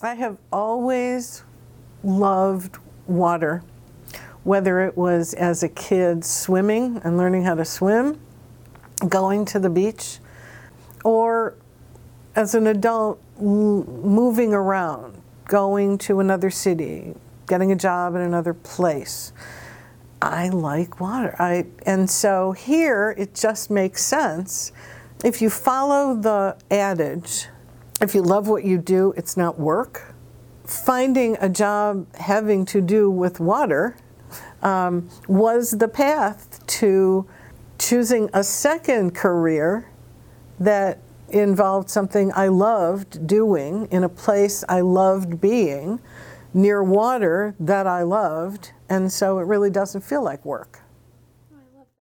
I have always loved water, whether it was as a kid swimming and learning how to swim, going to the beach, or as an adult moving around, going to another city, getting a job in another place. I like water. And so here it just makes sense. If you follow the adage, if you love what you do, it's not work. Finding a job having to do with water was the path to choosing a second career that involved something I loved doing in a place I loved being, near water that I loved, and so it really doesn't feel like work.